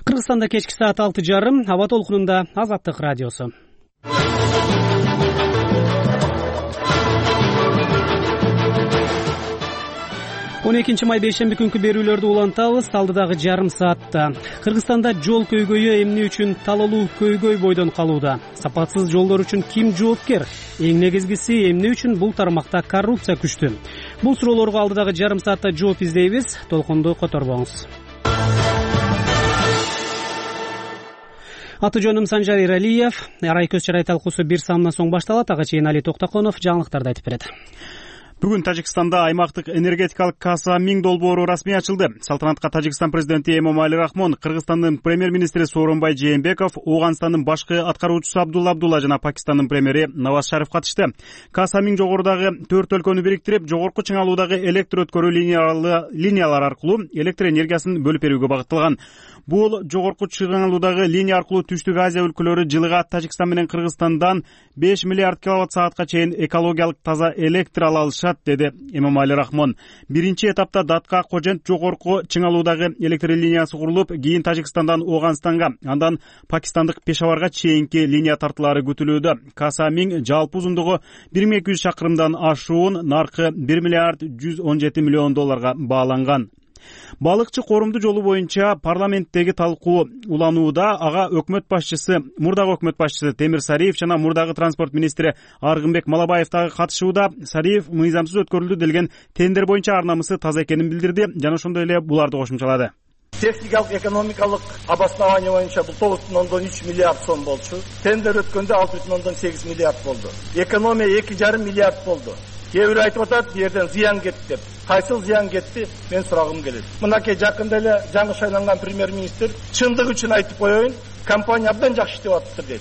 Кыргызстанда кечки саат 6:30 аба толкунунда Азаттык радиосу. 12 май бейшемби күнкү берүүлөрдү улантабыз. Алдыдагы жарым саатта Кыргызстанда жол көйгөйү эмне үчүн талалуу көйгөй бойдон калууда? Сапатсыз жолдор үчүн ким жоопкер? Эң негизгиси, эмне үчүн бул тармакта коррупция күчтү? Бул суроолорго алдыдагы жарым саатта жооп издейбиз. Толкунду которбоңуз. Аты жөнүм Санжар Иралиев. Арай көз чарай талкуусу бир саамдан соң башталат. Ага чейин Али Токтоконов жаңылыктарды айтып берет. Бүгүн Тажикстанда аймактык энергетикалык Каса Миң долбоору расмий ачылды. Салтанатка Тажикстан президенти Эмомали Рахмон, Кыргызстандын премьер-министри Сооронбай Жээнбеков, Ооганстандын башкы аткаруучусу Абдулла жана Пакистандын премьери Наваз Шариф катышты. Каса Миң жогорудагы 4 өлкөнү бириктирип, жогорку чыңалуудагы электр өткөрүү линиялар аркылуу электр энергиясын бөлүп берүүгө багытталган. Бул жогорку чыңалуудагы линия аркылуу Түштүк Азия өлкөлөрү жылыга Тажикстан менен Кыргызстандан 5 миллиард киловатт саатка чейин экологиялык таза электр ала алышат, деди Эмомали Рахмон. Биринчи этапта Датка Кожент жогорку чыңалуудагы электр линиясы курулуп, кийин Тажикстандан Ооганстанга, андан Пакистандык Пешаварга чейинки линия тартылары күтүлүүдө. Каса Миң жалпы узундугу 1200 чакырымдан ашуун, наркы 1 миллиард 117 миллион долларга бааланган. Балыкчы корумду жолу боюнча парламенттеги талкуу уланууда. Ага мурдагы өкмөт башчысы Темир Сариев жана мурдагы транспорт министри Аргынбек Малабаев дагы катышууда. Сариев мыйзамсыз өткөрүлдү делген тендер боюнча ар намысы таза экенин билдирди жана ошондой эле буларды кошумчалады. Техникалык экономикалык обоснование боюнча бул 9,3 миллиард сом болчу. Тендер өткөндө 6,8 миллиард болду. Экономия 2,5 миллиард болду. Кээ бирөө айтып атат, бу жерден зыян кетти деп. Кайсыл зыян кетти? Мен сурагым келет. Мынакей жакында эле жаңы шайланган премьер-министр чындык үчүн айтып коеюн, компания абдан жакшы иштеп атыптыр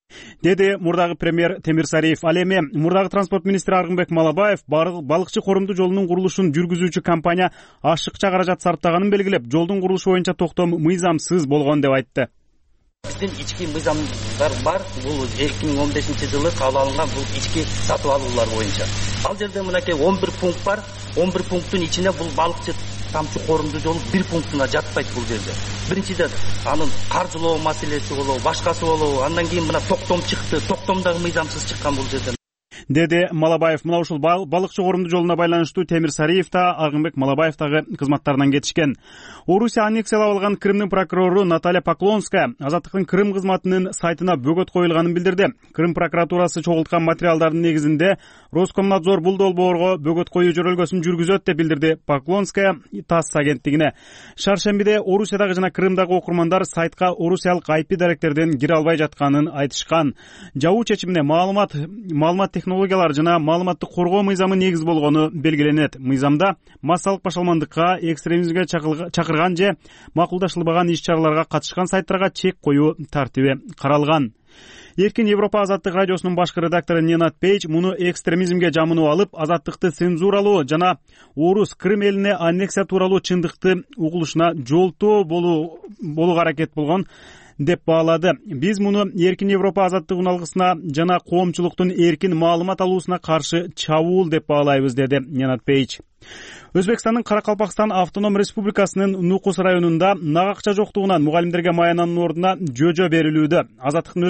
деди мурдагы премьер Темир Сариев. Ал эми мурдагы транспорт министри Аргынбек Малабаев балыкчы корумду жолунун курулушун жүргүзүүчү компания ашыкча каражат сарптаганын белгилеп, жолдун курулушу боюнча токтом мыйзамсыз болгон деп айтты. Биздин ички мыйзамдар бар. Бул 2015-жылы кабыл алынган бул ички сатып алуулар боюнча. Ал жерде мынакей 11 пункт бар. 11 пункттун ичине бул балыкчы тамчы корумду жолу бир пунктуна жатпайт бул жерде. Биринчиден анын каржылоо маселеси болобу, башкасы болобу. Андан кийин мына токтом чыкты. Токтомдагы мыйзамсыз чыккан бул жерде, деди Малабаев. Мына ушул балыкчы корумду жолуна байланыштуу Темир Сариев да, Аргынбек Малабаев дагы кызматтарынан кетишкен. Орусия аннексиялап алган Крымдын прокурору Наталья Поклонская Азаттыктын Крым кызматынын сайтына бөгөт коюлганын билдирди. Крым прокуратурасы чогулткан материалдардын негизинде Роскомнадзор бул долбоорго бөгөт коюу жөрөлгөсүн жүргүзөт деп билдирди Поклонская ТАСС агенттигине. Шаршембиде Орусиядагы жана Крымдагы окурмандар сайтка орусиялык IP даректерден кире албай жатканын айтышкан. Жабуу чечимине маалымат технологиялар жана маалыматтык коргоо мыйзамы негиз болгону белгиленет. Мыйзамда массалык башалмандыкка, экстремизмге чакырган же макулдашылбаган иш-чараларга катышкан сайттарга чек коюу тартиби каралган. Эркин Европа Азаттык радиосунун башкы редактору Ненат Пейдж муну экстремизмге жамынуу алып, азаттыкты цензуралоо жана орус Крым элине аннексия тууралуу чындыкты угулушуна жолтоо болууга аракет болгон деп баалады. Биз муну Эркин Европа азаттык уналгысына жана коомчулуктун эркин маалымат алуусуна каршы чабуул деп баалайбыз, деди Ненат Пейдж. Өзбекстандын Каракалпакстан автоном республикасынын Нукус районунда нагакча жоктугунан мугалимдерге маянанын ордуна жөжө берилүүдө. Азаттыктын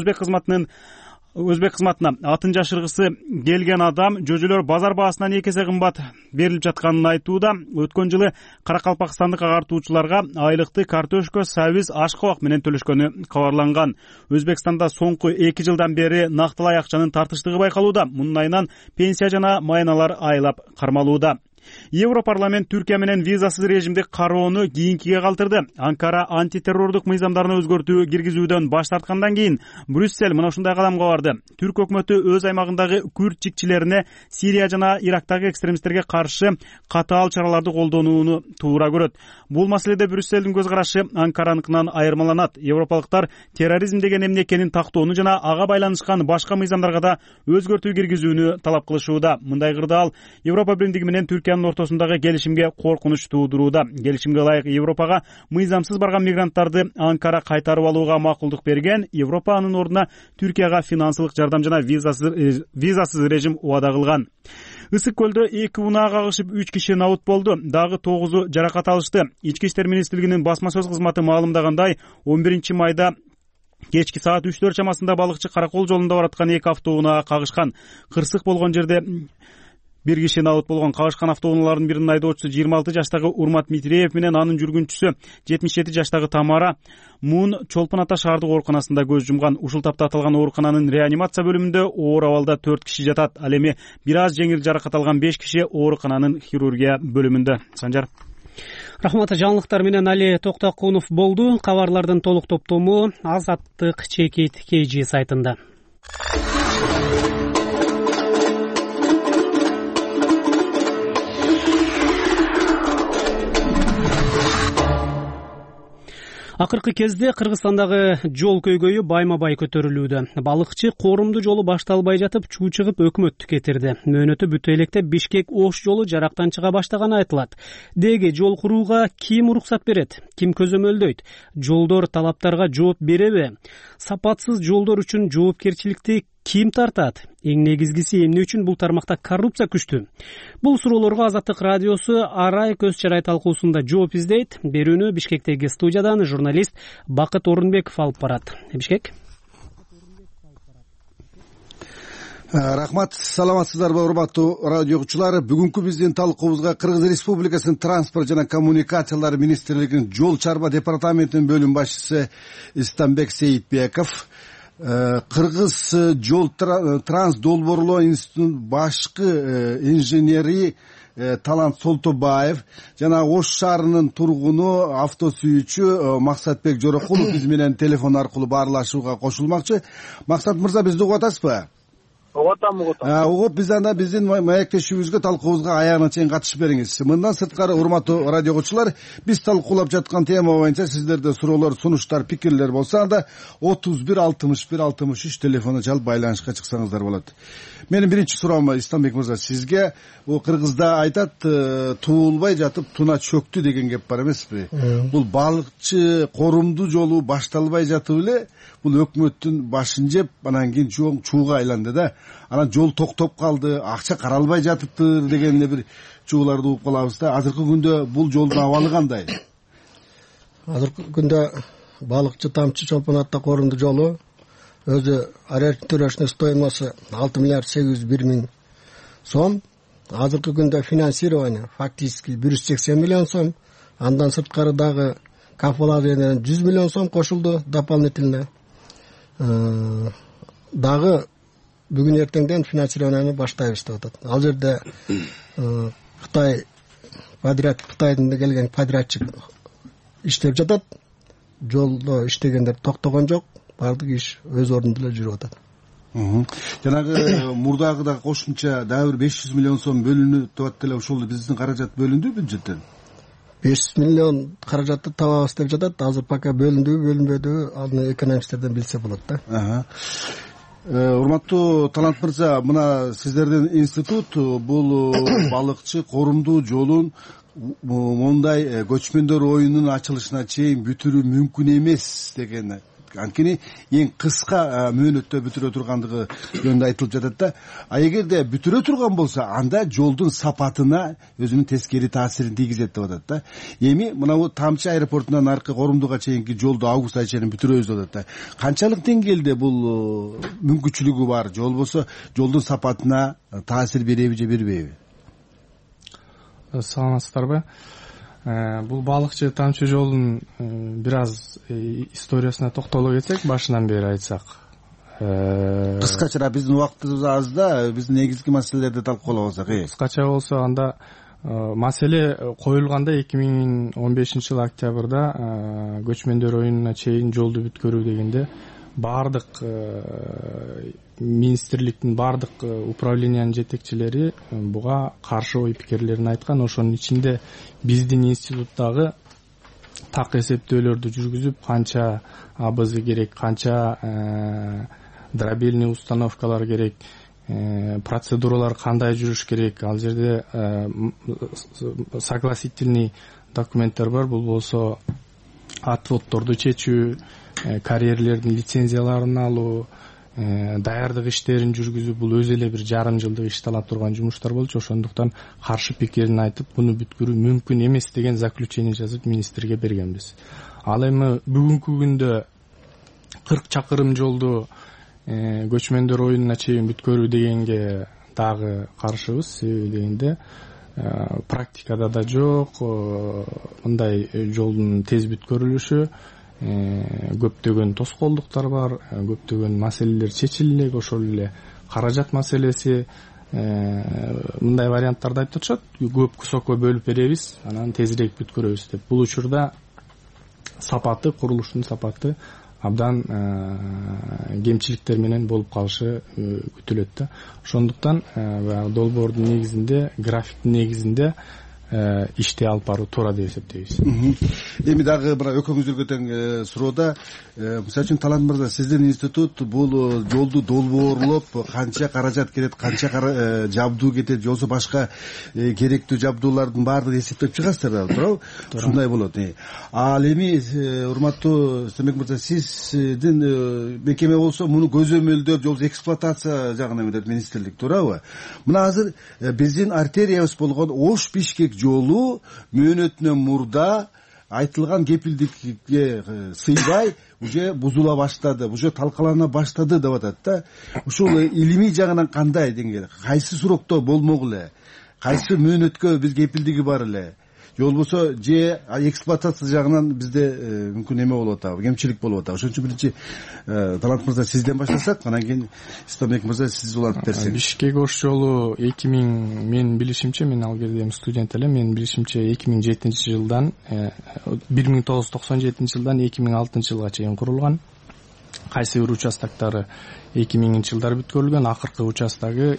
өзбек кызматына атын жашыргысы келген адам жөжөлөр базар баасынан 2 эсе кымбат берилип жатканын айтууда. Өткөн жылы Каракалпакстандык агартуучуларга айлыкты картошка, сабиз, аш-кабак менен төлөшкөнү кабарланган. Өзбекстанда соңку 2 жылдан бери нактылай акчанын тартыштыгы байкалууда. Мунун айынан пенсия жана майналар айлап кармалууда. Европарламент Түркия менен визасыз режимди кароону кийинкиге калтырды. Анкара антитеррордук мыйзамдарына өзгөртүү киргизүүдөн баш тарткандан кийин Брюссель мына ушундай кадамга барды. Түрк өкмөтү өз аймагындагы күрд чикчилерине Сирия жана Ирактагы экстремисттерге каршы катаал чараларды колдонууну туура көрөт. Бул маселеде Брюссельдин көз карашы Анкараныкынан айырмаланат. Европалыктар терроризм деген эмне экенин тактоону жана ага байланышкан башка мыйзамдарга да өзгөртүү киргизүүнү талап кылышууда. Мындай кырдаал Европа биримдиги менен Түркиянын ортосундагы келишимге коркунуч туудурууда. Келишимге ылайык Европага мыйзамсыз барган мигранттарды Анкара кайтарып алууга макулдук берген. Европа анын ордуна Түркияга финансылык жардам жана визасыз режим убада кылган. Ысык көлдө 2 унаа кагышып 3 киши набыт болду. Дагы 9 жаракат алышты. Ички иштер министрлигинин басма сөз кызматы маалымдагандай, 11 майда кечки саат 3-4 чамасында балыкчы Каракол жолунда бараткан 2 автоунаа кагышкан. Кырсык болгон жерде бир киши набыт болгон. Кагышкан автоунаалардын биринин айдоочусу 26 жаштагы Урмат Митреев менен анын жүргүнчүсү 77 жаштагы Тамара Мун Чолпон Ата шаардык ооруканасында көз жумган. Ушул тапта аталган оорукананын реанимация бөлүмүндө оор абалда 4 киши жатат. Ал эми бир аз жеңил жаракат алган 5 киши оорукананын хирургия бөлүмүндө. Санжар. Рахмат. Жаңылыктар менен Али Токтокунов болду. Кабарлардын толук топтому Азаттык чекит KG сайтында. Акыркы кезде Кыргызстандагы жол көйгөйү байма-бай көтөрүлүүдө. Балыкчы коорумдуу жолу башталбай жатып чуу чыгып өкмөттү кетирди. Мөөнөтү бүтө электе Бишкек-Ош жолу жарактан чыга баштаганы айтылат. Деги жол курууга ким уруксат берет? Ким көзөмөлдөйт? Жолдор талаптарга жооп береби? Сапатсыз жолдор үчүн жоопкерчиликти ким тартат? Эң негизгиси эмне үчүн бул тармакта коррупция күчтүү? Бул суроолорго Азаттык радиосу Арай көз чарай талкуусунда жооп издейт. Берүүнү Бишкектеги студиядан журналист Бакыт Орунбеков алып барат. Бишкек. Рахмат, саламатсыздарбы урматтуу радио угуучулар. Бүгүнкү биздин талкуубузга Кыргыз Республикасынын транспорт жана коммуникациялар министрлигинин жол чарба департаментинин бөлүм башчысы Истамбек Сейитбеков, Кыргыз жол транс долбоорлоо институтунун башкы инженери Талант Солтобаев жана Ош шаарынын тургуну автосүйүүчү Максатбек Жорокулов биз менен телефон аркылуу баарлашууга кошулмакчы. Максат мырза, бизди угуп атасызбы? Угуп, биз анда биздин маектешүүбүзгө, талкуубузга аягына чейин катышып бериңиз. Мындан сырткары, урматтуу радио угуучулар, биз талкуулап жаткан тема боюнча сиздерде суроолор, сунуштар, пикирлер болсо, анда 31 61 63 телефону чалып байланышка чыксаңыздар болот. Менин биринчи суроом, Истамбек мырза, сизге Кыргызда айтат, туулбай жатып туна чөктү деген кеп бар эмеспи? Бул балыкчы коорумдуу жолу башталбай жатып эле бул өкмөттүн башын жеп, анан кийин чууга айланды да. Анан жол токтоп калды, акча каралбай жатыптыр деген бир чууларды угуп калабыз да. Азыркы күндө бул жолдун абалы кандай? Азыркы күндө балыкчы Тамчы Чолпон Ата коорумдуу жолу өзү ориентировочный стоимосу 6 миллиард 801 миң сом. Азыркы күндө финансирование фактически 180 миллион сом. Андан сырткары дагы капиталден 100 миллион сом кошулду дополнительно. Дагы бүгүн эртеңден финансированияны баштайбыз деп атат. Ал жерде Кытай подряд, Кытайдан келген подрядчик иштеп жатат. Жолдо иштегендер токтогон жок. Бардык иш өз ордунда эле жүрүп атат. Жанагы мурдагыда кошумча дагы бир 500 миллион сом бөлүнүп атат эле, ошол биздин каражат бөлүндүбү бюджеттен? 500 миллион каражатты табабыз деп жатат. Азыр пока бөлүндүбү, бөлүнбөдүбү, аны экономисттерден билсе болот да. Урматтуу Талант мырза, мына сиздердин институт бул балыкчы коорумдуу жолун мондай көчмөндөр оюнунун ачылышына чейин бүтүрүү мүмкүн эмес деген, анткени эң кыска мөөнөттө бүтүрө тургандыгы жөнүндө айтылып жатат да. А эгерде бүтүрө турган болсо, анда жолдун сапатына өзүнүн тескери таасирин тийгизет деп атат да. Эми мына бул Тамчы аэропортунан аркы коорумдууга чейинки жолду август ай чейин бүтүрөбүз деп атат да. Канчалык деңгээлде бул мүмкүнчүлүгү бар? Жол болсо жолдун сапатына таасир береби же бербейби? Саламатсыздарбы? Бул балыкчы Тамчы жолдун бир аз историясына токтоло кетсек, башынан бери айтсак. Кыскача, биздин убактыбыз аз да, биз негизги маселелерди талкуулап алсак. Кыскача болсо, анда маселе коюлганда 2015-жылы октябрда көчмөндөр оюнуна чейин жолду бүткөрүү дегенде бардык министрликтин бардык управлениянын жетекчилери буга каршы ой пикирлерин айткан. Ошонун ичинде биздин институттагы так эсептөөлөрдү жүргүзүп, канча АБЗ керек, канча дробельный установкалар керек, процедуралар кандай жүрүш керек. Ал жерде согласительный документтер бар. Бул болсо отводдорду чечүү, карьерлердин лицензияларын алуу, даярдык иштерин жүргүзүп бул өзү эле бир жарым жылдык иш талап турган жумуштар болчу. Ошондуктан каршы пикирин айтып, буну бүткүрүү мүмкүн эмес деген заключение жазып министрге бергенбиз. Ал эми бүгүнкү күндө 40 чакырым жолду көчмөндөр оюнуна чейин бүткөрүү дегенге дагы каршыбыз. Себеби дегенде практикада да жок мындай жолдун тез бүткөрүлүшү, көптөгөн тоскоолдуктар бар, көптөгөн маселелер чечиле элек, ошол эле каражат маселеси, мындай варианттарды айтып атышат. Көп кусокко бөлүп беребиз, анан тезирээк бүткөрөбүз деп. Бул учурда сапаты, курулуштун сапаты абдан кемчиликтер менен болуп калышы күтүлөт да. Ошондуктан долбоордун негизинде, графиктин негизинде ишти алып баруу туура деп эсептейбиз. Эми дагы мына экөөңүздөргө тең суроода, мисалы үчүн Талант мырза, сиздин институт бул жолду долбоорлоп канча каражат кетет, канча жабдуу кетет, же болбосо башка керектүү жабдуулардын баардыгын эсептеп чыгасыздар, туурабы? Ушундай болот. Ал эми урматтуу Стенбек мырза, сиздин мекеме болсо муну көзөмөлдөп, же болбосо эксплуатация жагына өтөт министрлик, туурабы? Мына азыр биздин артериябыз болгон Ош-Бишкек жолу мөөнөтүнөн мурда айтылган кепилдикке сыйбай уже бузула баштады, уже талкалана баштады деп атат да. Ушул илимий жагынан кандай деңгээлде, кайсы срокто болмок эле, кайсы мөөнөткө биз кепилдиги бар эле, же болбосо же эксплуатация жагынан бизде мүмкүн эме болуп атабы, кемчилик болуп атабы. Ошон үчүн биринчи Талант мырза сизден баштасак, анан кийин Стенбек мырза сиз улантып берсеңиз. Бишкек-Ош жолу 2000, менин билишимче, мен ал кезде студент элем, менин билишимче 2007 жылдан 1997 жылдан 2006 жылга чейин курулган. Кайсы бир участоктары 2000 жылдары бүткөрүлгөн, акыркы участогу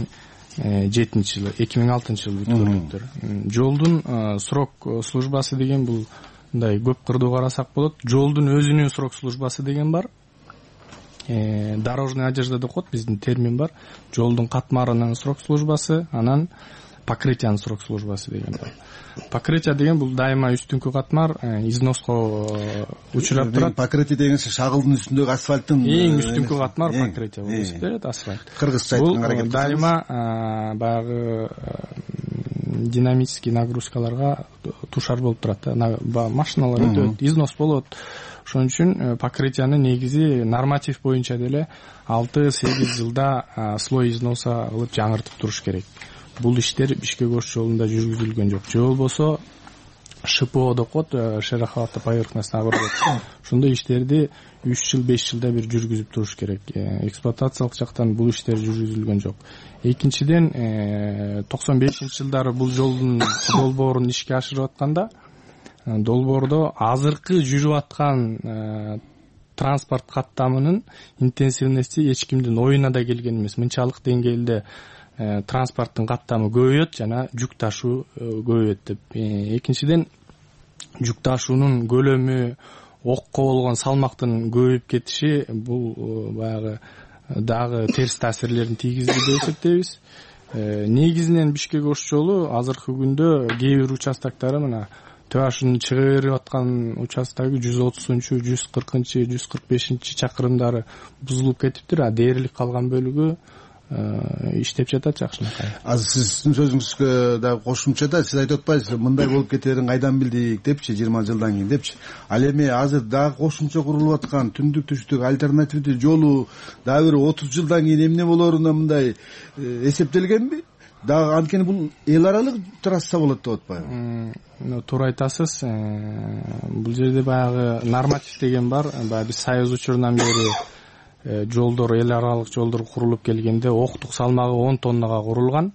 2006 жылы бүткөрүлүптүр. Жолдун срок службасы деген бул мындай көп кырдуу карасак болот. Жолдун өзүнүн срок службасы деген бар. Дорожный одежда деп коет, биздин термин бар. Жолдун катмарынын срок службасы, анан покрытиянын срок службасы деген бар. Покрытие деген бул дайыма үстүнкү катмар износко учурап турат. Покрытие деген шагылдын үстүндөгү асфальттын эң үстүнкү катмар покрытие болуп эсептелет, асфальт. Кыргызча айтканга аракет кылабыз. Дайыма баягы динамический нагрузкаларга тушар болуп турат да, машиналар өтөт, износ болот. Ошон үчүн покрытиянын негизи норматив боюнча деле 6-8 жылда слой износа кылып жаңыртып туруш керек. Бул иштер Бишкек-Ош жолунда жүргүзүлгөн жок. Же болбосо ШПО деп коет, шероховатый поверхностный обработка. Ошондой иштерди 3 жыл, 5 жылда бир жүргүзүп туруш керек. Эксплуатациялык жактан бул иштер жүргүзүлгөн жок. Экинчиден, 95-жылдары бул жолдун долбоорун ишке ашырып атканда, долбоордо азыркы жүрүп аткан транспорт каттамынын интенсивности эч кимдин оюна да келген эмес. Мынчалык деңгээлде транспорттун каттамы көбөйөт жана жүк ташуу көбөйөт деп. Экинчиден, жүк ташуунун көлөмү, окко болгон салмактын көбөйүп кетиши бул баягы дагы терс таасирлерин тийгизди деп эсептейбиз. Негизинен Бишкек-Ош жолу азыркы күндө кээ бир участоктары мына Төашынын чыга берип аткан участогу 130-чу, 140-чы, 145-чи чакырымдары бузулуп кетиптир, а дээрлик калган бөлүгү иштеп жатат жакшынакай. Азыр сиздин сөзүңүзгө дагы кошумчада сиз айтып атпайсызбы, мындай болуп кетерин кайдан билдик депчи, 20 жылдан кийин депчи. Ал эми азыр дагы кошумча курулуп аткан түндүк түштүк альтернативдүү жолу дагы бир 30 жылдан кийин эмне болоруна мындай эсептелгенби? Дагы анткени бул эл аралык трасса болот деп атпайбы? Туура айтасыз. Бул жерде баягы норматив деген бар. Баягы биз Союз учурунан бери жолдор, эл аралык жолдор курулуп келгенде октук салмагы 10 тоннага курулган.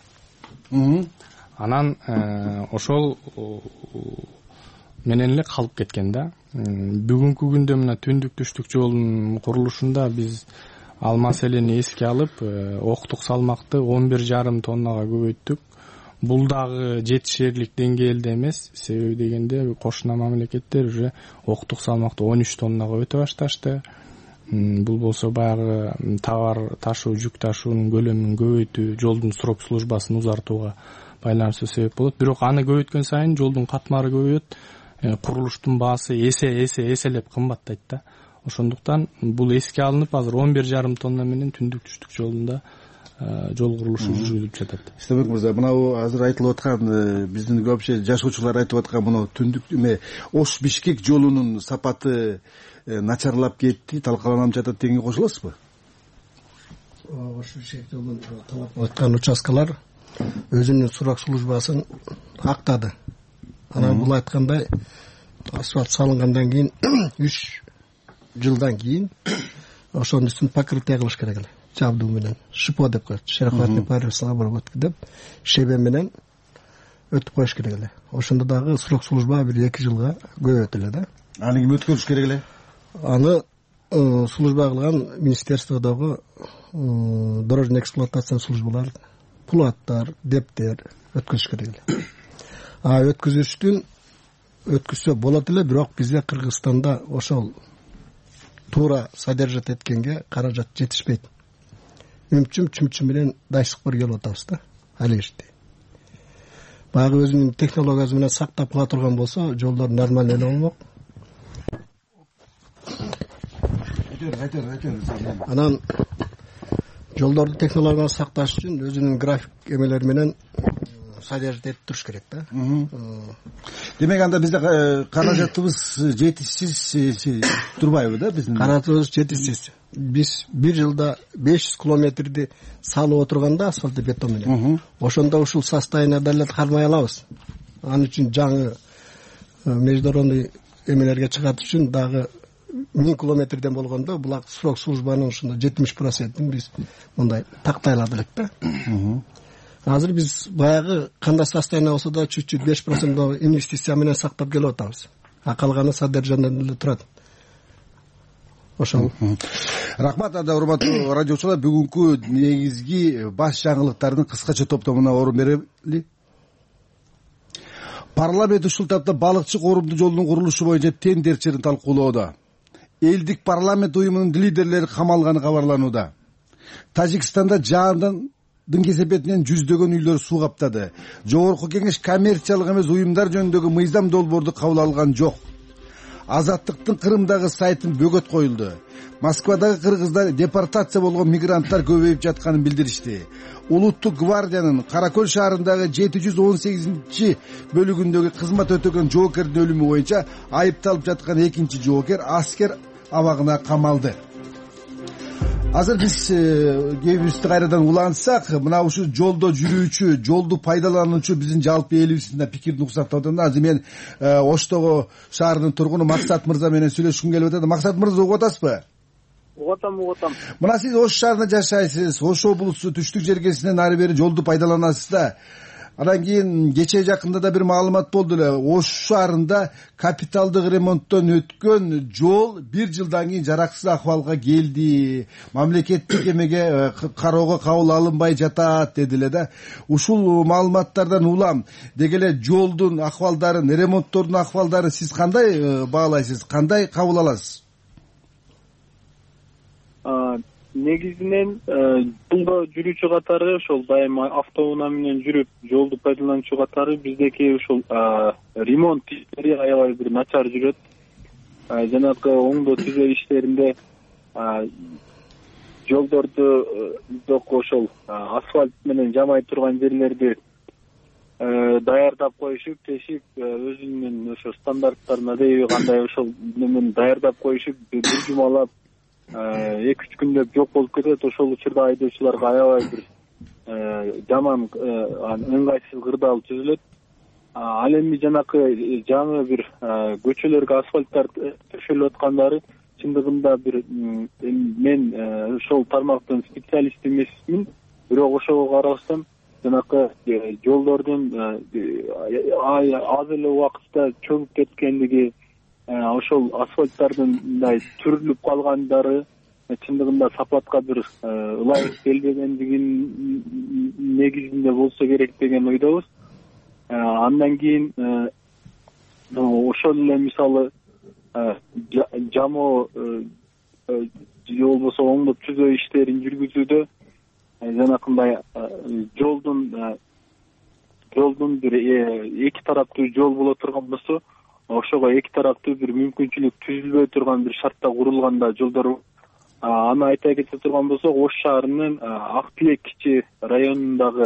Анан ошол менен эле калып кеткен да. Бүгүнкү күндө мына түндүк түштүк жолдун курулушунда биз ал маселени эске алып, октук салмакты 11,5 тоннага көбөйттүк. Бул дагы жетишерлик деңгээлде эмес, себеби дегенде кошуна мамлекеттер уже октук салмакты 13 тоннага өтө башташты. Бул болсо баягы товар ташуу, жүк ташуунун көлөмүн көбөйтүү, жолдун срок службасын узартууга байланыштуу себеп болот. Бирок аны көбөйткөн сайын жолдун катмары көбөйөт, курулуштун баасы эселеп кымбаттайт да. Ошондуктан бул эске алынып азыр 11,5 тонна менен түндүк түштүк жолунда жол курулушу жүргүзүлүп жатат. Истебек мырза, мына азыр айтылып аткан биздин көпчө жашоочулар айтып аткан мына түндүк Ош Бишкек жолунун сапаты начарлап кетти, талкаланып жатат дегенге кошуласызбы? Ош Бишкек жолун талап аткан участкалар өзүнүн сурак службасын актады. Анан бул айткандай асфальт салынгандан кийин 3 жылдан кийин ошонун үстүн покрытие кылыш керек эле. Жабдуу менен шипо деп коет, шерохватный парусная обработка деп шебе менен өтүп коюш керек эле. Ошондо дагы срок служба 1-2 жылга көбөйт эле да. Аны ким өткөрүш керек эле? Аны служба кылган министерстводогу дорожный эксплуатация службалар, пулаттар, дептер өткөзүш керек эле. Өткөзсө болот эле, бирок бизде Кыргызстанда ошол туура содержать эткенге каражат жетишпейт. Чүмчүм менен дайсык бир келип атабыз да, али ишти. Багы өзүнүн технологиясы менен сактап кала турган болсо, жолдор нормально эле болмок. Анан жолдорду технологиясын сакташ үчүн өзүнүн график эмелери менен содержать этип туруш керек да. Демек анда бизде каражатыбыз жетишсиз турбайбы да биздин? Каражатыбыз жетишсиз. Биз бир жылда 500 километрди салып отурганда асфальт бетон менен. Ошондо ушул состояние далет кармай алабыз. Аны үчүн жаңы международный эмелерге чыгат үчүн дагы 1000 километрден болгондо булак срок службанын ушунда 70%-ин биз мындай тактай аладык элек да. Азыр биз баягы кандай состояние болсо да чуть-чуть 5% инвестиция менен сактап келип атабыз. А калганы содержаниеден эле турат. Ошол. Рахмат, урматтуу радиочулар, бүгүнкү негизги баш жаңылыктардын кыскача топтомуна орун берели. Парламент ушул тапта балыкчы коомдук жолунун курулушу боюнча тендер чырын талкуулоодо. Элдик парламент уюмунун лидерлери камалганы кабарланууда. Тажикстанда жаандын кесепетинен жүздөгөн үйлөр суу каптады. Жогорку кеңеш коммерциялык эмес уюмдар жөнүндөгү мыйзам долбоорду кабыл алган жок. Азаттыктын Кырымдагы сайтын бөгөт коюлду. Москвадагы кыргыздар депортация болгон мигранттар көбөйүп жатканын билдиришти. Улуттук гвардиянын Каракөл шаарындагы 718 бөлүгүндөгү кызмат өтөгөн жоокердин өлүмү боюнча айыпталып жаткан экинчи жоокер аскер абагына камалды. Азыр биз кебибизди кайрадан улантсак, мына ушул жолдо жүрүүчү, жолду пайдалануучу биздин жалпы элибиздин да пикирин уксак деп атам. Азыр мен Оштогу шаарынын тургуну Максат мырза менен сүйлөшкүм келип атат. Максат мырза, угуп атасызбы? Угутам. Мына сиз Ош шаарында жашайсыз, Ош облусу түштүк жергесинен ары бери жолду пайдаланасыз да. Анан кийин кечээ жакында да бир маалымат болду эле. Ош шаарында капиталдык ремонттон өткөн жол 1 жылдан кийин жараксыз акыбалга келди. Мамлекеттик эмеге кароого кабыл алынбай жатат деди эле да. Ушул маалыматтардан улам деги эле жолдун акыбалдарын, ремонттордун акыбалдарын сиз кандай баалайсыз, кандай кабыл аласыз? Негизинен жолдо жүрүүчү катары ошол дайыма автоунаа менен жүрүп жолду пайдалануучу катары биздеки ушул ремонт иштери аябай бир начар жүрөт. Жанагы оңдоо түзөө иштеринде жолдорду ошол асфальт менен жамай турган жерлерди даярдап коюшуп, тешип өзүнүн ошо стандарттарына адеби кандай ошол менен даярдап коюшуп, бир жумалап 2-3 күндөп жок болуп кетет. Ошол учурда айдоочуларга аябай бир жаман ыңгайсыз кырдаал түзүлөт. Ал эми жанакы жаңы бир көчөлөргө асфальттар төшөлүп аткандары чындыгында бир мен ошол тармактын специалисти эмесмин, бирок ошого карабастан жанакы жолдордун аз эле убакытта чөгүп кеткендиги, ошол асфальттардын мындай түрүлүп калгандары чындыгында сапатка бир ылайык келбегендигинин негизинде болсо керек деген ойдобуз. Андан кийин ошол эле мисалы жамоо же болбосо оңдоп түзөө иштерин жүргүзүүдө жанакындай жолдун бир эки тараптуу жол боло турган болсо, ошого эки тараптуу бир мүмкүнчүлүк түзүлбөй турган бир шартта курулганда жолдор. Аны айта кете турган болсок, Ош шаарынын Ак Тилек кичи районундагы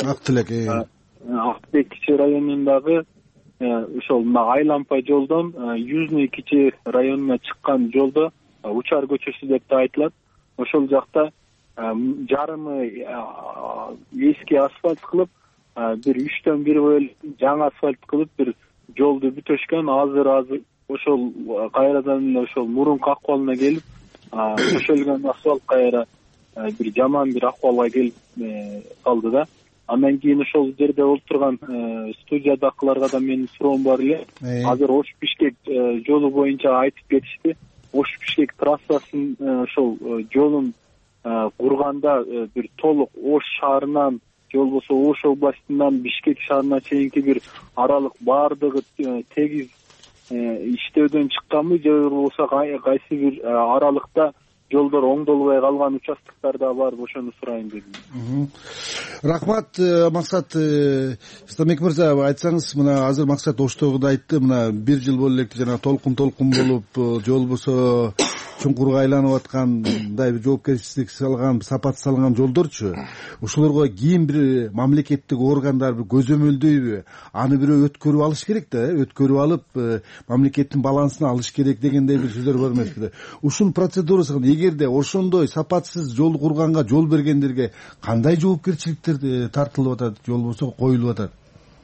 кичи районундагы ошол мына Айлампа жолдон Южный кичи районуна чыккан жолдо Учар көчөсү деп да айтылат. Ошол жакта жарымы эски асфальт кылып, бир 3төн 1 бөлүп жаңы асфальт кылып бир жолду бүтөшкөн. Азыр ошол кайрадан эле ошол мурунку акыбалына келип, төшөлгөн асфальт кайра бир жаман бир акыбалга келип калды да. Андан кийин ошол жерде отурган студиядагыларга да менин суроом бар эле. Азыр Ош Бишкек жолу боюнча айтып кетишти. Ош Бишкек трассасын ошол жолун курганда бир толук Ош шаарынан же болбосо Ош областынан Бишкек шаарына чейинки бир аралык баардыгы тегиз иштөөдөн чыкканбы, же болбосо кайсы бир аралыкта жолдор оңдолбой калган участоктор да барбы, ошону сурайын дедим. Рахмат, Максат. Стамбек мырза, айтсаңыз, мына азыр Максат Оштогу да айтты, мына 1 жыл болуп электи, жана толкун болуп, же болбосо чуңкурга айланып аткандай бир жоопкерчилик салган, сапат салган жолдорчу. Ошолорго кийин бир мамлекеттик органдар бир көзөмөлдөйбү? Аны бирөө өткөрүп алыш керек да, өткөрүп алып, мамлекеттин балансына алыш керек дегендей бир сөздөр бар эмеспи? Ушул процедурасы эгерде ошондой сапатсыз жол курганга жол бергендерге кандай жоопкерчиликтер тартылып атат, же болбосо коюлуп атат?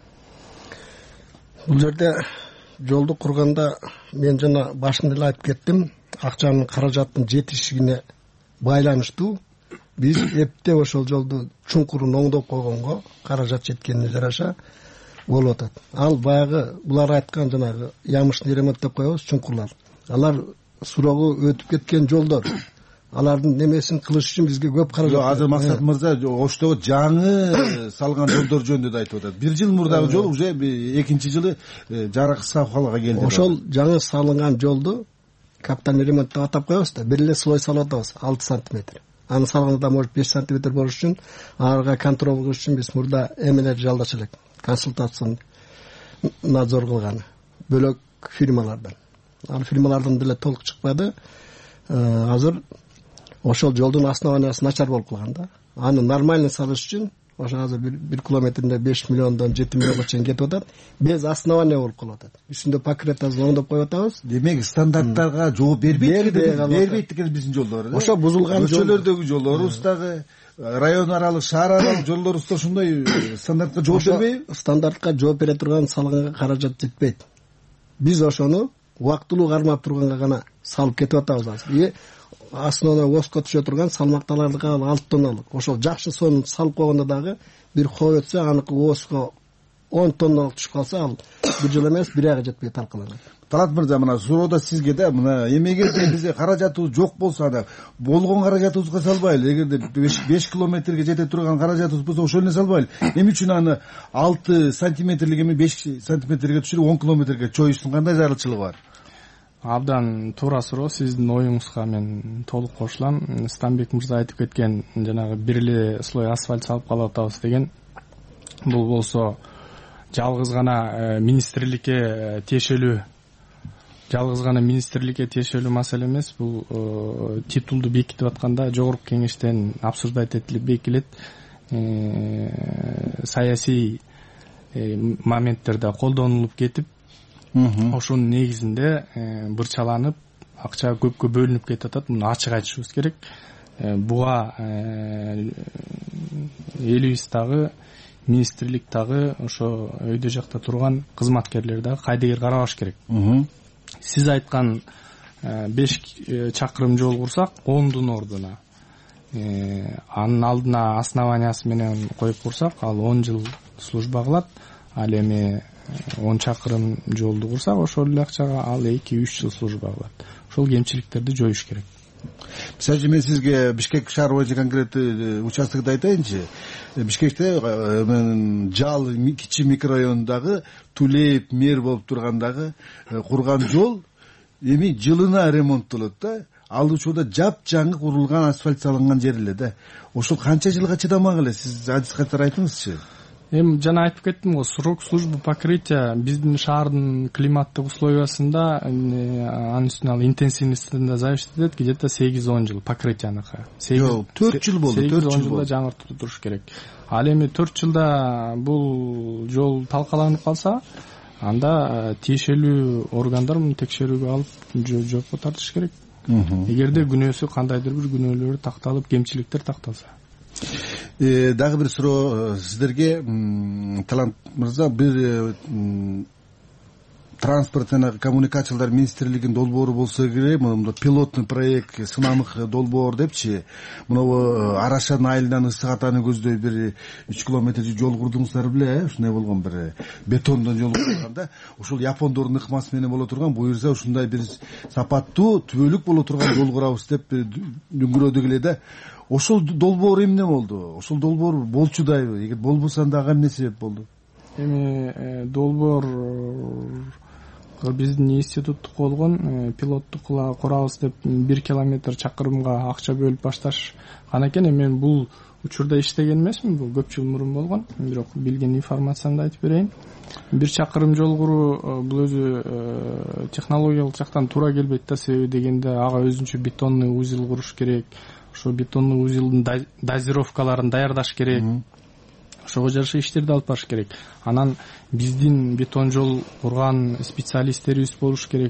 Бул жерде жолду курганда мен жана башында эле айтып кеттим, акчанын каражаттын жетишигине байланыштуу биз эптеп ошол жолду чуңкурун оңдоп койгонго каражат жеткенине жараша болуп атат. Ал баягы булар айткан жанагы ямышный ремонт деп коебуз, чуңкурлар. Алар сурогу өтүп кеткен жолдор. Алардын немесин кылыш үчүн бизге көп каражат. Азыр Максат мырза Оштогу жаңы салган жолдор жөнүндө да айтып атат. 1 жыл мурдагы жол уже экинчи жылы жараксыз акыбалга келди. Ошол жаңы салынган жолду капитальный ремонт деп атап коебуз да, бир эле слой салып атабыз, 6 сантиметр. Аны салганда может 5 сантиметр болуш үчүн, аларга контроль кылыш үчүн биз мурда эмелерди жалдаш элек. Консультацион надзор кылган бөлөк фирмалардан. Ал фирмалардан деле толук чыкпады. Азыр ошол жолдун основаниясы начар болуп калган да. Аны нормально салыш үчүн ошо азыр 1 километринде 5 миллиондон 7 миллионго чейин кетип атат. Без основания болуп калып атат. Үстүндө пакетазын оңдоп коюп атабыз. Демек стандарттарга жооп бербейт экен биздин жолдор. Ошо бузулган көчөлөрдөгү жолдорубуздагы, район аралык, шаар аралык жолдорубузда ошондой стандартка жооп бербейби? Стандартка жооп бере турган салганга каражат жетпейт. Биз ошону убактылуу кармап турганга гана салып кетип атабыз азыр. Основной оска түшө турган салмакталардыга 6 тонналык. Ошол жакшы сонун салып койгондо дагы бир хоо өтсө, аныкы оска 10 тонналык түшүп калса, ал 1 жыл эмес, 1 айга жетпей таркалат. Талат мырза, мына суроодо сизге да, мына эмегерде бизде каражатыбыз жок болсо, ана болгон каражатыбызга салбайлы. Эгерде 5 километрге жете турган каражатыбыз болсо, ошол эле салбайлы. Эмне үчүн аны 6 сантиметрлик эми 5 сантиметрге түшүрүп 10 километрге чоюштун кандай зарылчылыгы бар? Абдан туура суроо, сиздин оюңузга мен толук кошулам. Стамбек мырза айтып кеткен, жанагы бир эле слой асфальт салып калып атабыз деген, бул болсо жалгыз гана министрликке тиешелүү маселе эмес. Бул титулду бекитип атканда жогорку кеңештен обсуждать этилип бекилет. Саясий моменттерде колдонулуп кетип, ошонун негизинде бырчаланып, акча көпкө бөлүнүп кетип атат. Муну ачык айтышыбыз керек. Буга элибиз дагы, министрлик дагы, ошо өйдө жакта турган кызматкерлер дагы кайдыгер карабаш керек. Сиз айткан 5 чакырым жол курсак, 10дун ордуна анын алдына основаниясы менен коюп курсак, ал 10 жыл служба кылат. Ал эми 10 чакырым жолду курсак, ошол эле акчага ал 2-3 жыл служба кылат. Ошол кемчиликтерди жоюш керек. Мисалы үчүн мен сизге Бишкек шаар боюнча конкреттүү участокду айтайынчы. Бишкекте Жал кичи микрорайонундагы Тулеев мэр болуп тургандагы курган жол эми жылына ремонттолот да. Ал учурда жапжаңы курулган асфальт салынган жер эле да. Ошол канча жылга чыдамак эле? Сиз адис катары айтыңызчы. Эми жана айтып кеттим го, срок службы покрытия биздин шаардын климаттык условиясында анын үстүнө ал интенсивностьунда зависит этет, где-то 8-10 жыл покрытияныкы. 4 жыл болду. 4 жылда жаңыртып туруш керек. Ал эми 4 жылда бул жол талкаланып калса, анда тиешелүү органдар муну текшерүүгө алып жоопко тартыш керек. Эгерде күнөөсү кандайдыр бир күнөөлөр такталып, кемчиликтер такталса. Дагы бир суроо сиздерге, Талант мырза, бир транспорт жана коммуникациялар министрлигинин долбоору болсо керек, мына пилотный проект, сынамык долбоор депчи, мына Арашан айылынан Ысык Атаны көздөй бир 3 километр жол курдуңуздар беле, ушундай болгон бир бетондон жол курганда, ушул япондордун ыкмасы менен боло турган, буюрса ушундай бир сапаттуу, түбөлүк боло турган жол курабыз деп дүңгүрөдүк эле да. Ошол долбоор эмне болду? Ошол долбоор болчудайбы? Эгер болбосо анда ага эмне себеп болду? Эми долбоор биздин институттук болгон, пилоттук курабыз деп 1 километр чакырымга акча бөлүп башташкан экен. Мен бул учурда иштеген эмесмин, бул көп жыл мурун болгон. Бирок билген информациямды айтып берейин. 1 чакырым жол куруу бул өзү технологиялык жактан туура келбейт да, себеби дегенде ага өзүнчө бетонный узел куруш керек. Ошо бетонный узелдин дозировкаларын даярдаш керек. Ошого жараша иштерди алып барыш керек. Анан биздин бетон жол курган специалисттерибиз болуш керек.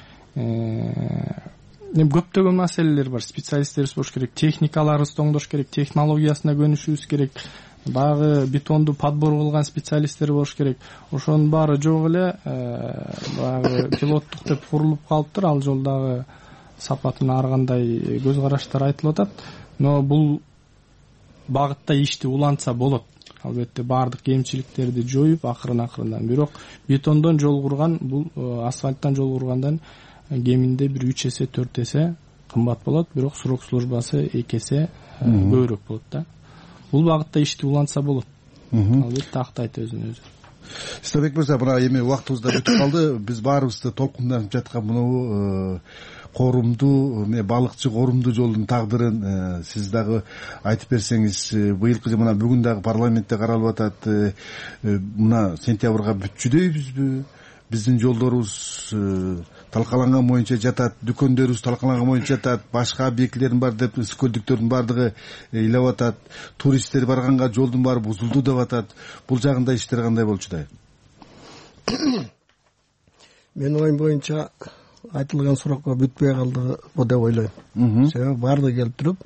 Көптөгөн маселелер бар. Специалисттерибиз болуш керек. Техникаларыбызды оңдош керек, технологиясына көнүшүбүз керек. Багы бетонду подбор кылган специалисттер болуш керек. Ошонун баары жок эле, багы пилоттук деп курулуп калыптыр. Ал жолдагы сапатына ар кандай көз караштар айтылып атат. Но бул багытта ишти улантса болот. Албетте баардык кемчиликтерди жоюп акырын-акырындан. Бирок бетондон жол курган, бул асфальттан жол кургандан кеминде бир 3 эсе 4 эсе кымбат болот, бирок срок службасы 2 эсе көбүрөөк болот да. Бул багытта ишти улантса болот. Албетте актайт өзүн-өзү. Истебек мырза, мына эми убактыбыз да бүтүп калды. Биз баарыбызды толкунданып жаткан мына корумдуу, балыкчы корумдуу жолдун тагдырын сиз дагы айтып берсеңиз. Быйылкы мына бүгүн дагы парламентте каралып атат. Мына сентябрга бүтчүдөйбүзбү? Биздин жолдорубуз талкаланган боюнча жатат, дүкөндөрүбүз талкаланган боюнча жатат, башка объектилердин бар деп скөлдүктөрдүн бардыгы ыйлап атат, туристтер барганга жолдун баары бузулду деп атат. Бул жагында иштер кандай болчудай? Менин оюм боюнча айтылган суракка бүтпөй калды деп ойлойм. Себеби баардыгы келип туруп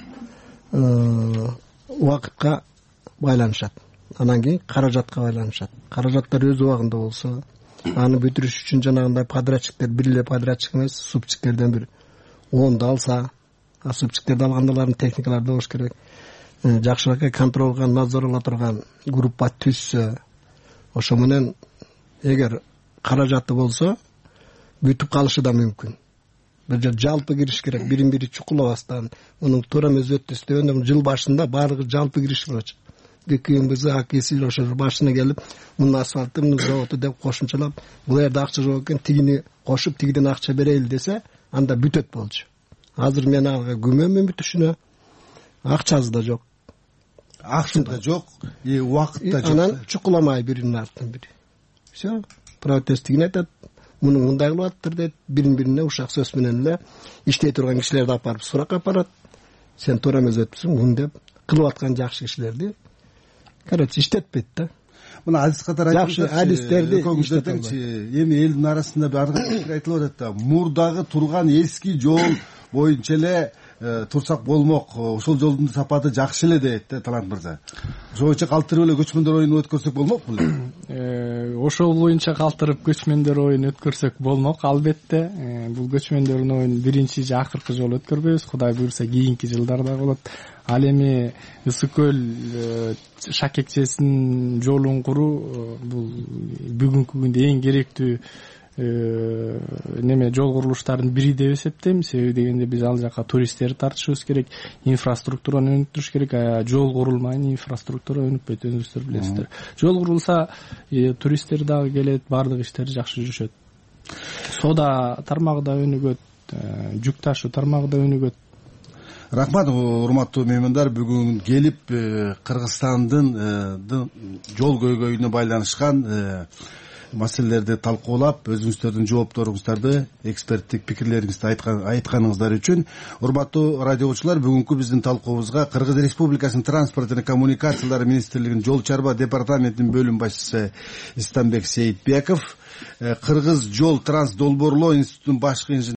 убакытка байланышат. Анан кийин каражатка байланышат. Каражаттар өз убагында болсо, аны бүтүрүш үчүн жанагындай подрядчиктер, бир эле подрядчик эмес, субчиктерден бир 10 алса, субчиктерди алгандардын техникалары болуш керек. Жакшыраак контролго, надзорго турган группа түзсө, ошо менен эгер каражаты болсо, бүтүп калышы да мүмкүн. Бир жер жалпы кириш керек, бирин-бири чукулабастан, мунун туура эмес өтүстө жыл башында баардыгы жалпы кириш болчу. ГКМБз, АКС ошо башына келип, мунун асфальты, мунун заводу деп кошумчалап, бул жерде акча жок экен, тигини кошуп, тигиден акча берели десе, анда бүтөт болчу. Азыр мен ага күмөнмүн бүтүшүнө. Акчасы да жок. Акча да жок, убакыт да жок. Анан чукуламай биринин артынан бири. Всё, протесттигин айтат, муну мындай кылып атыптыр дейт, бирин-бирине ушак сөз менен эле иштей турган кишилерди алып барып суракка барат. Сен туура эмес өтүпсүң, муну деп кылып аткан жакшы кишилерди короче иштетпейт да. Мына адис катары жакшы адистерди иштетеңчи. Эми элдин арасында баардык айтылып атат да, мурдагы турган эски жол боюнча эле турсак болмок, ошол жолдун сапаты жакшы эле дейт да Талант мырза. Ошол боюнча калтырып эле көчмөндөр оюн өткөрсөк болмокпу эле? Ошол боюнча калтырып көчмөндөр оюн өткөрсөк болмок, албетте. Бул көчмөндөр оюн биринчи же акыркы жолу өткөрбөйбүз, Кудай буйрса кийинки жылдарда болот. Ал эми Ысык көл шакекчесинин жолун куруу бул бүгүнкү күндө эң керектүү неме жол курулуштарынын бири деп эсептейм. Себеби дегенде биз ал жака туристтерди тартышыбыз керек, инфраструктураны өнүктүрүш керек. Жол курулмайын инфраструктура өнүкпөйт, өзүңүздөр билесиздер. Жол курулса туристтер дагы келет, баардык иштер жакшы жүрүшөт. Соода тармагы да өнүгөт, жүк ташуу тармагы да өнүгөт. Рахмат, урматтуу меймандар. Бүгүн келип Кыргызстандын жол көйгөйүнө байланышкан маселелерди талкуулап, өзүңүздөрдүн жоопторуңуздарды, эксперттик пикирлериңизди айтканыңыздар үчүн урматтуу радио угуучулар, бүгүнкү биздин талкуубузга Кыргыз Республикасынын транспорт жана коммуникациялар министрлигинин жол чарба департаментинин бөлүм башчысы Истамбек Сейитбеков, Кыргыз жол транс долбоорлоо институтунун башкы